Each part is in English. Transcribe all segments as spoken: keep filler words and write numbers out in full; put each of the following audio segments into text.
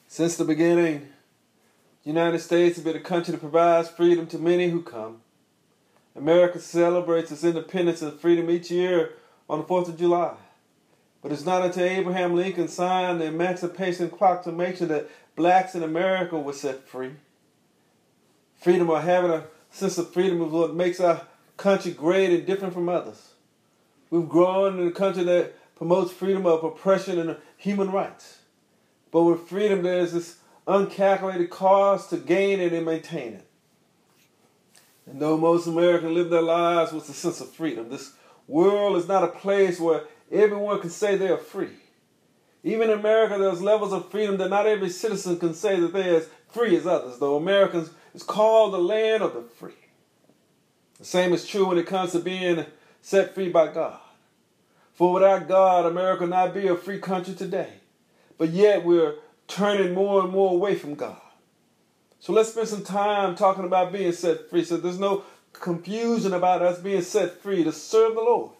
Since the beginning, the United States has been a country that provides freedom to many who come. America celebrates its independence and freedom each year on the fourth of July. But it's not until Abraham Lincoln signed the Emancipation Proclamation that blacks in America were set free. Freedom, or having a sense of freedom, is what makes our country great and different from others. We've grown in a country that promotes freedom of oppression and human rights. But with freedom, there's this uncalculated cost to gain it and maintain it. And though most Americans live their lives with a sense of freedom, this world is not a place where everyone can say they are free. Even in America, there's levels of freedom that not every citizen can say that they're as free as others, though Americans is called the land of the free. The same is true when it comes to being set free by God. For without God, America would not be a free country today. But yet we're turning more and more away from God. So let's spend some time talking about being set free, so there's no confusion about us being set free to serve the Lord.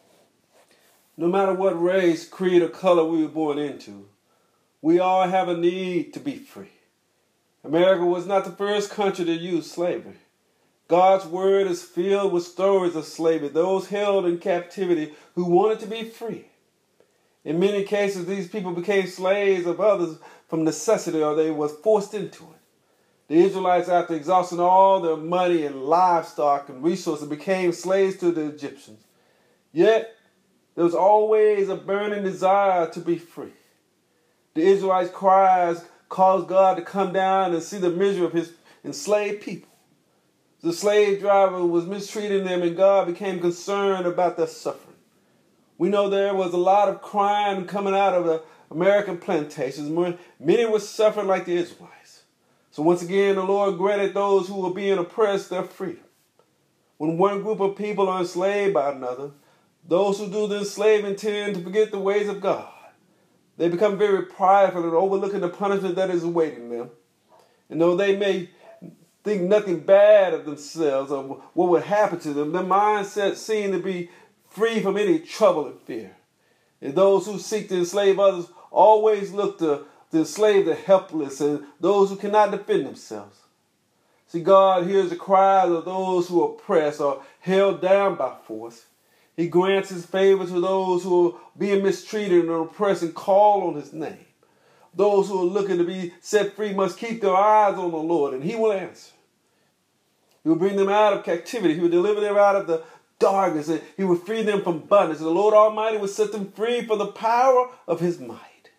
No matter what race, creed, or color we were born into, we all have a need to be free. America was not the first country to use slavery. God's word is filled with stories of slavery, those held in captivity who wanted to be free. In many cases, these people became slaves of others from necessity, or they were forced into it. The Israelites, after exhausting all their money and livestock and resources, became slaves to the Egyptians. Yet, there was always a burning desire to be free. The Israelites' cries caused God to come down and see the misery of his enslaved people. The slave driver was mistreating them, and God became concerned about their suffering. We know there was a lot of crime coming out of the American plantations. Many were suffering like the Israelites. So once again, the Lord granted those who were being oppressed their freedom. When one group of people are enslaved by another, those who do the enslaving tend to forget the ways of God. They become very prideful and overlooking the punishment that is awaiting them. And though they may think nothing bad of themselves or what would happen to them, their mindset seems to be free from any trouble and fear. And those who seek to enslave others always look to, to enslave the helpless and those who cannot defend themselves. See, God hears the cries of those who are oppressed or held down by force. He grants his favor to those who are being mistreated and oppressed and call on his name. Those who are looking to be set free must keep their eyes on the Lord, and he will answer. He will bring them out of captivity. He will deliver them out of the darkness, and he will free them from bondage. The Lord Almighty will set them free from the power of his might.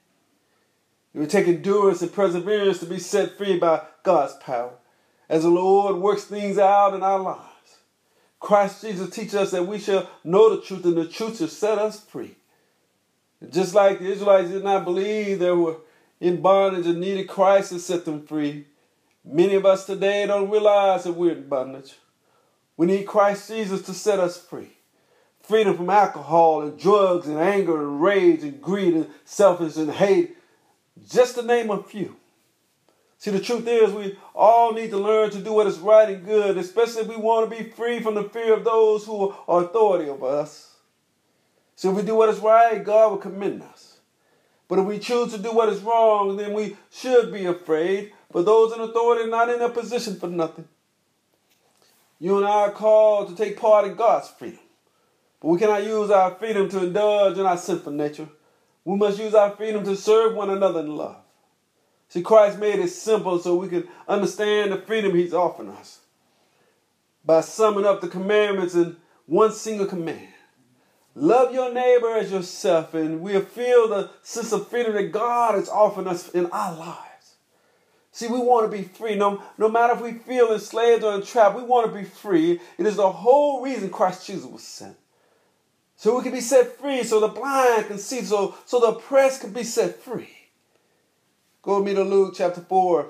It will take endurance and perseverance to be set free by God's power, as the Lord works things out in our lives. Christ Jesus teaches us that we shall know the truth, and the truth shall set us free. And just like the Israelites did not believe they were in bondage and needed Christ to set them free, many of us today don't realize that we're in bondage. We need Christ Jesus to set us free. Freedom from alcohol and drugs and anger and rage and greed and selfishness and hate, just to name a few. See, the truth is we all need to learn to do what is right and good, especially if we want to be free from the fear of those who are authority over us. So if we do what is right, God will commend us. But if we choose to do what is wrong, then we should be afraid, for those in authority are not in a position for nothing. You and I are called to take part in God's freedom. But we cannot use our freedom to indulge in our sinful nature. We must use our freedom to serve one another in love. See, Christ made it simple so we can understand the freedom he's offering us by summing up the commandments in one single command. Love your neighbor as yourself, and we'll feel the sense of freedom that God is offering us in our lives. See, we want to be free. No, no matter if we feel enslaved or entrapped, we want to be free. It is the whole reason Christ Jesus was sent. So we can be set free, so the blind can see, so, so the oppressed can be set free. Go with me to Luke chapter four,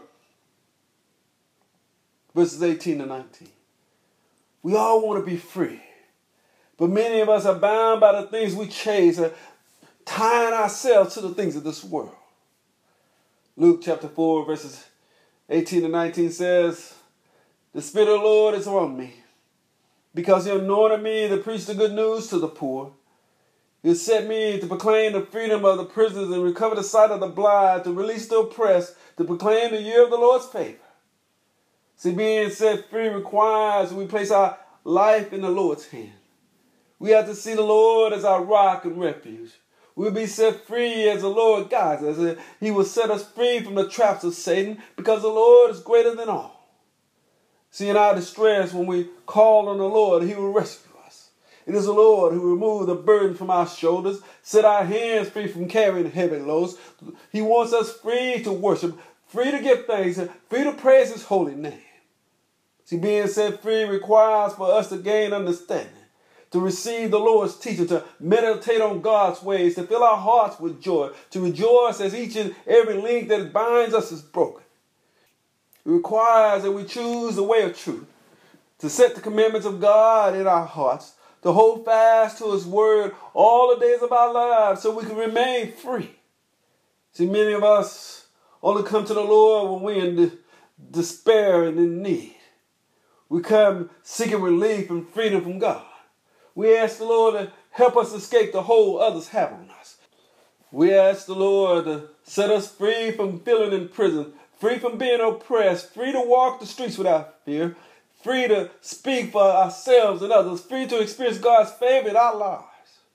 verses eighteen to nineteen. We all want to be free, but many of us are bound by the things we chase, uh, tying ourselves to the things of this world. Luke chapter four, verses eighteen to nineteen says, "The Spirit of the Lord is on me, because he anointed me to preach the good news to the poor. He has set me to proclaim the freedom of the prisoners and recover the sight of the blind, to release the oppressed, to proclaim the year of the Lord's favor. See, being set free requires we place our life in the Lord's hand. We have to see the Lord as our rock and refuge. We'll be set free as the Lord guides us. He will set us free from the traps of Satan because the Lord is greater than all. See, in our distress, when we call on the Lord, He will rescue us. It is the Lord who removes the burden from our shoulders, set our hands free from carrying heavy loads. He wants us free to worship, free to give thanks, free to praise His holy name. See, being set free requires for us to gain understanding, to receive the Lord's teaching, to meditate on God's ways, to fill our hearts with joy, to rejoice as each and every link that binds us is broken. It requires that we choose the way of truth, to set the commandments of God in our hearts, to hold fast to His word all the days of our lives so we can remain free. See, many of us only come to the Lord when we're in de- despair and in need. We come seeking relief and freedom from God. We ask the Lord to help us escape the hold others have on us. We ask the Lord to set us free from feeling in prison, free from being oppressed, free to walk the streets without fear, free to speak for ourselves and others, free to experience God's favor in our lives.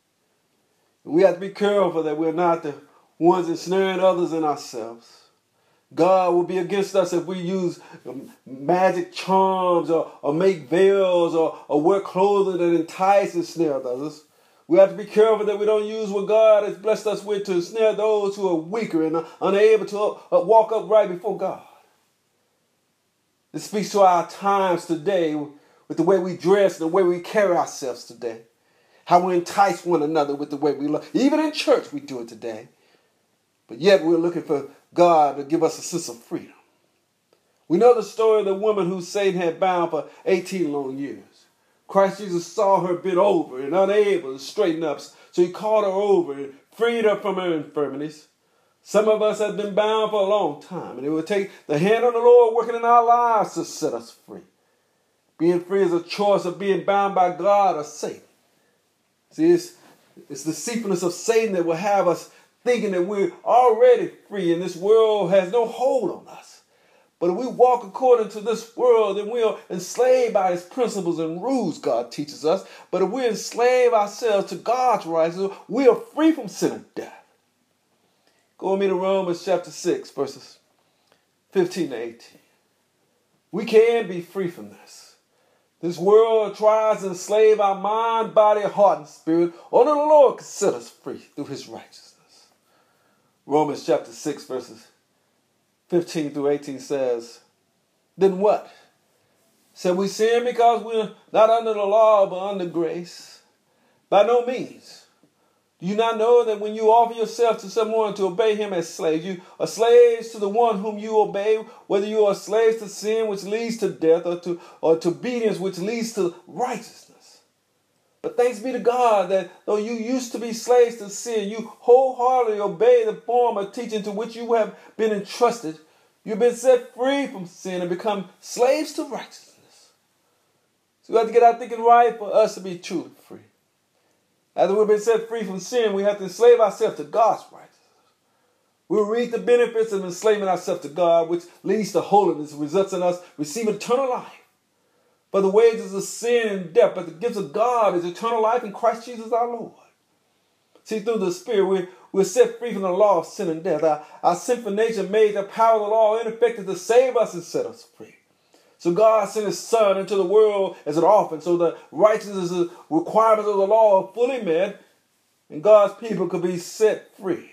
We have to be careful that we're not the ones ensnaring others and ourselves. God will be against us if we use magic charms or, or make veils or, or wear clothing that entice and snare others. We have to be careful that we don't use what God has blessed us with to snare those who are weaker and unable to uh, walk upright before God. This speaks to our times today with the way we dress and the way we carry ourselves today. How we entice one another with the way we look. Even in church we do it today. But yet we're looking for God to give us a sense of freedom. We know the story of the woman who Satan had bound for eighteen long years. Christ Jesus saw her bent over and unable to straighten up, so He called her over and freed her from her infirmities. Some of us have been bound for a long time, and it will take the hand of the Lord working in our lives to set us free. Being free is a choice of being bound by God or Satan. See, it's, it's the deceitfulness of Satan that will have us thinking that we're already free and this world has no hold on us. But if we walk according to this world, then we are enslaved by its principles and rules God teaches us. But if we enslave ourselves to God's righteousness, we are free from sin and death. Go with me to Romans chapter six, verses fifteen to eighteen. We can be free from this. This world tries to enslave our mind, body, heart, and spirit. Only the Lord can set us free through His righteousness. Romans chapter six, verses fifteen through eighteen says, then what? Shall we sin because we're not under the law but under grace? By no means. Do you not know that when you offer yourself to someone to obey him as slaves, you are slaves to the one whom you obey, whether you are slaves to sin which leads to death or to, or to obedience which leads to righteousness? But thanks be to God that though you used to be slaves to sin, you wholeheartedly obey the form of teaching to which you have been entrusted. You've been set free from sin and become slaves to righteousness. So we have to get our thinking right for us to be truly free. After we've been set free from sin, we have to enslave ourselves to God's righteousness. We'll reap the benefits of enslaving ourselves to God, which leads to holiness, results in us receiving eternal life. For the wages of sin and death, but the gifts of God is eternal life in Christ Jesus our Lord. See, through the Spirit, we're, we're set free from the law of sin and death. Our, our sinful nature made the power of the law ineffective to save us and set us free. So God sent His Son into the world as an orphan, so the righteousness and requirements of the law are fully met, and God's people could be set free.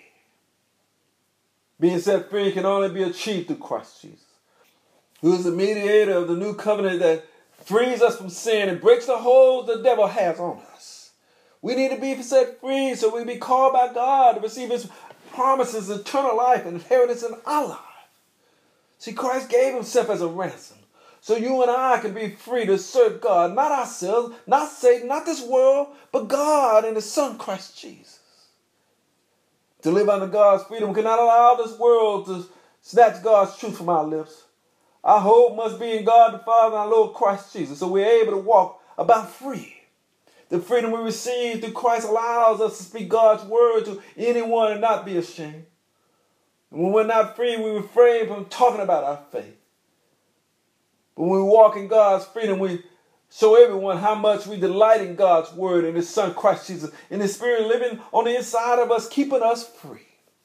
Being set free can only be achieved through Christ Jesus, who is the mediator of the new covenant that frees us from sin and breaks the hold the devil has on us. We need to be set free so we be called by God to receive His promises, eternal life, and inheritance in our lives. See, Christ gave Himself as a ransom, so you and I can be free to serve God, not ourselves, not Satan, not this world, but God and His Son, Christ Jesus. To live under God's freedom, we cannot allow this world to snatch God's truth from our lips. Our hope must be in God the Father and our Lord Christ Jesus, so we're able to walk about free. The freedom we receive through Christ allows us to speak God's word to anyone and not be ashamed. And when we're not free, we refrain from talking about our faith. But when we walk in God's freedom, we show everyone how much we delight in God's word and His Son, Christ Jesus, and His Spirit living on the inside of us, keeping us free.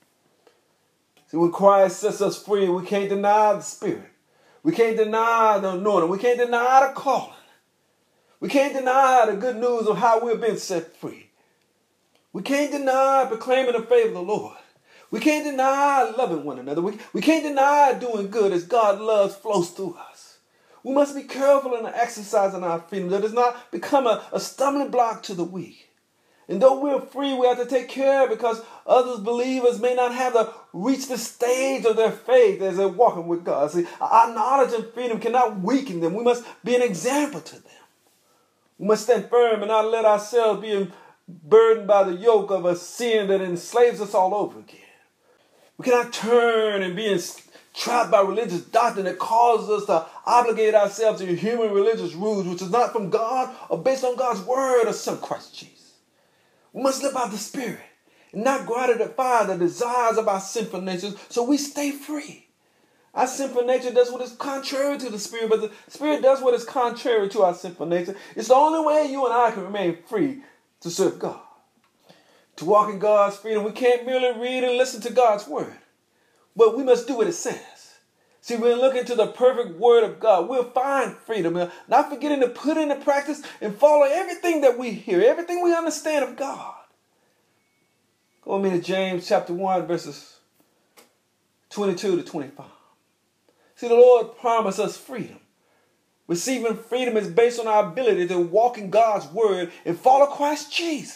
See, when Christ sets us free, we can't deny the Spirit. We can't deny the anointing. We can't deny the calling. We can't deny the good news of how we've been set free. We can't deny proclaiming the faith of the Lord. We can't deny loving one another. We, we can't deny doing good as God's love flows through us. We must be careful in exercising our freedom that does not become a, a stumbling block to the weak. And though we're free, we have to take care because others believers may not have to reach the stage of their faith as they're walking with God. See, our knowledge and freedom cannot weaken them. We must be an example to them. We must stand firm and not let ourselves be burdened by the yoke of a sin that enslaves us all over again. We cannot turn and be trapped by religious doctrine that causes us to obligate ourselves to human religious rules, which is not from God or based on God's word or Son, Christ Jesus. We must live by the Spirit and not gratify the desires of our sinful natures so we stay free. Our sinful nature does what is contrary to the Spirit, but the Spirit does what is contrary to our sinful nature. It's the only way you and I can remain free to serve God. To walk in God's freedom, we can't merely read and listen to God's word, but we must do what it says. See, when we look into the perfect word of God, we'll find freedom, not forgetting to put into practice and follow everything that we hear, everything we understand of God. Go with me to James chapter one, verses twenty-two to twenty-five. See, the Lord promised us freedom. Receiving freedom is based on our ability to walk in God's word and follow Christ Jesus.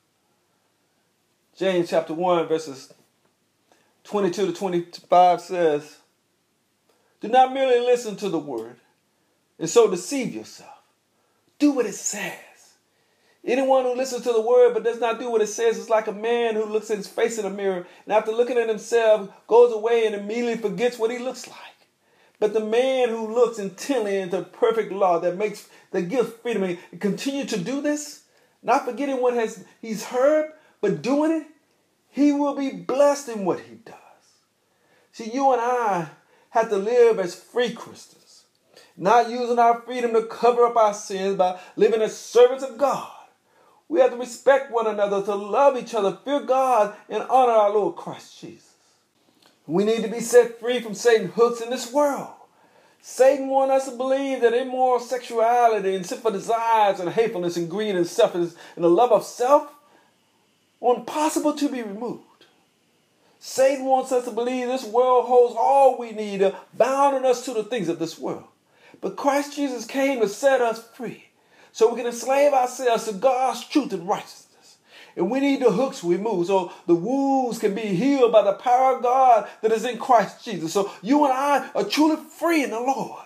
James chapter one, verses twenty-two to twenty-five says, do not merely listen to the word and so deceive yourself. Do what it says. Anyone who listens to the word but does not do what it says is like a man who looks at his face in a mirror and after looking at himself goes away and immediately forgets what he looks like. But the man who looks intently into perfect law that makes that gives freedom and continue to do this, not forgetting what has he's heard, but doing it, he will be blessed in what he does. See, you and I have to live as free Christians, not using our freedom to cover up our sins by living as servants of God. We have to respect one another, to love each other, fear God, and honor our Lord Christ Jesus. We need to be set free from Satan's hooks in this world. Satan wants us to believe that immoral sexuality and sinful desires and hatefulness and greed and selfishness and the love of self are impossible to be removed. Satan wants us to believe this world holds all we need, uh, bounding us to the things of this world. But Christ Jesus came to set us free so we can enslave ourselves to God's truth and righteousness. And we need the hooks removed so the wounds can be healed by the power of God that is in Christ Jesus. So you and I are truly free in the Lord.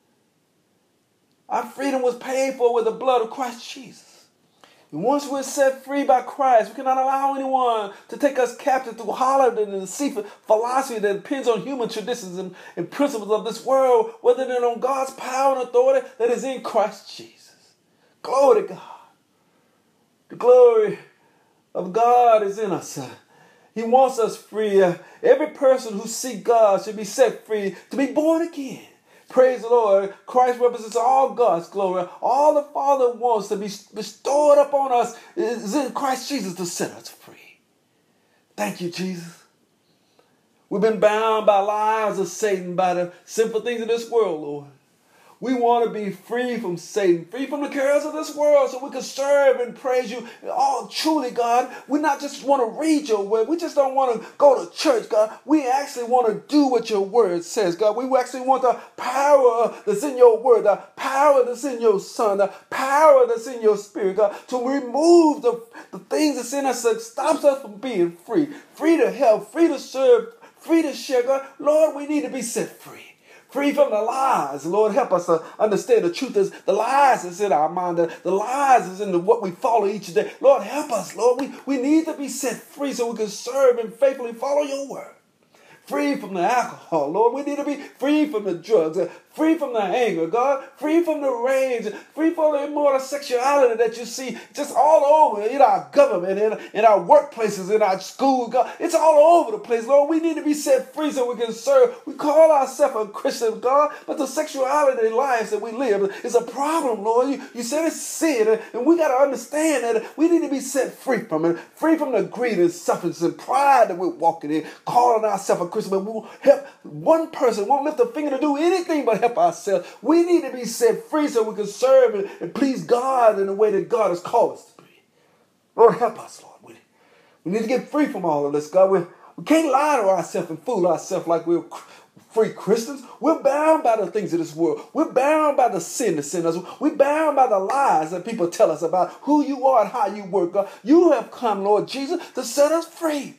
Our freedom was paid for with the blood of Christ Jesus. And once we're set free by Christ, we cannot allow anyone to take us captive through hollow and deceitful philosophy that depends on human traditions and, and principles of this world, rather than on God's power and authority that is in Christ Jesus. Glory to God. The glory of God is in us. He wants us free. Every person who seeks God should be set free to be born again. Praise the Lord. Christ represents all God's glory. All the Father wants to be bestowed upon us is in Christ Jesus to set us free. Thank you, Jesus. We've been bound by lies of Satan, by the sinful things of this world, Lord. We want to be free from Satan, free from the cares of this world so we can serve and praise you. Oh, truly, God, we not just want to read your word. We just don't want to go to church, God. We actually want to do what your word says, God. We actually want the power that's in your word, the power that's in your Son, the power that's in your Spirit, God, to remove the, the things that's in us that stops us from being free, free to help, free to serve, free to share, God. Lord, we need to be set free. Free from the lies. Lord, help us to understand the truth is the lies is in our mind. The, the lies is in the, what we follow each day. Lord, help us, Lord. We, we need to be set free so we can serve and faithfully follow your word. free from the alcohol, Lord. We need to be free from the drugs, uh, free from the anger, God, free from the rage, free from the immoral sexuality that you see just all over in our government, in, in our workplaces, in our schools, God. It's all over the place, Lord. We need to be set free so we can serve. We call ourselves a Christian, God, but the sexuality lives that we live is a problem, Lord. You, you said it's sin, and we got to understand that we need to be set free from it, free from the greed and selfishness and pride that we're walking in, calling ourselves a Christian, but we won't help one person, won't lift a finger to do anything but help ourselves. We need to be set free so we can serve and, and please God in the way that God has called us to be. Lord, help us, Lord. We, we need to get free from all of this, God. We, we can't lie to ourselves and fool ourselves like we're free Christians. We're bound by the things of this world. We're bound by the sin that's in us. We're bound by the lies that people tell us about who you are and how you work, God. You have come, Lord Jesus, to set us free.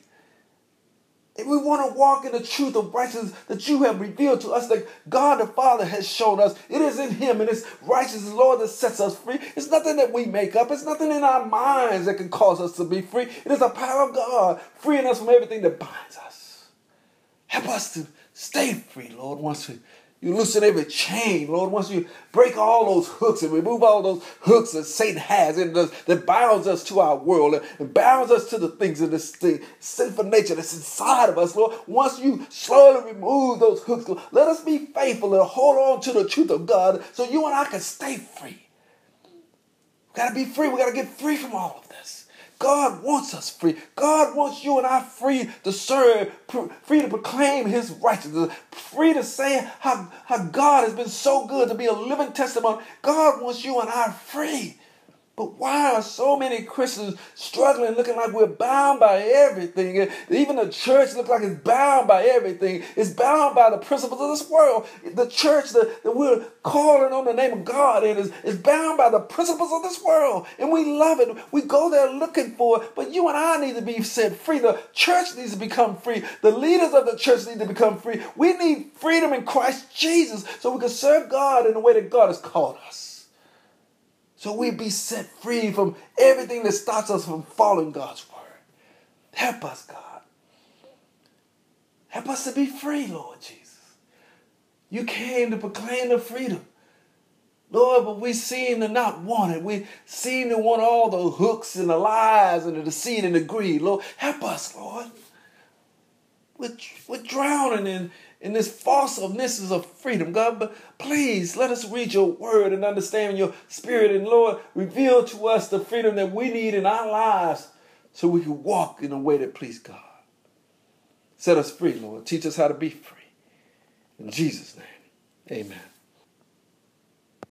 If we want to walk in the truth of righteousness that you have revealed to us, that God the Father has shown us, it is in him and it's righteousness, Lord, that sets us free. It's nothing that we make up. It's nothing in our minds that can cause us to be free. It is the power of God freeing us from everything that binds us. Help us to stay free, Lord, once we You loosen every chain, Lord. Once you break all those hooks and remove all those hooks that Satan has in us, that bounds us to our world and bounds us to the things of this thing, sinful nature that's inside of us, Lord. Once you slowly remove those hooks, Lord, let us be faithful and hold on to the truth of God so you and I can stay free. We got to be free. We got to get free from all of this. God wants us free. God wants you and I free to serve, free to proclaim his righteousness, free to say how, how God has been so good, to be a living testimony. God wants you and I free. But why are so many Christians struggling, looking like we're bound by everything? And even the church looks like it's bound by everything. It's bound by the principles of this world. The church that, that we're calling on the name of God in is, is bound by the principles of this world. And we love it. We go there looking for it. But you and I need to be set free. The church needs to become free. The leaders of the church need to become free. We need freedom in Christ Jesus so we can serve God in the way that God has called us. So we be set free from everything that stops us from following God's word. Help us, God. Help us to be free, Lord Jesus. You came to proclaim the freedom. Lord, but we seem to not want it. We seem to want all the hooks and the lies and the deceit and the greed. Lord, help us, Lord. We're, we're drowning in in this falseness of freedom, God, but please let us read your word and understand your spirit. And Lord, reveal to us the freedom that we need in our lives so we can walk in a way that pleases God. Set us free, Lord. Teach us how to be free. In Jesus' name, amen.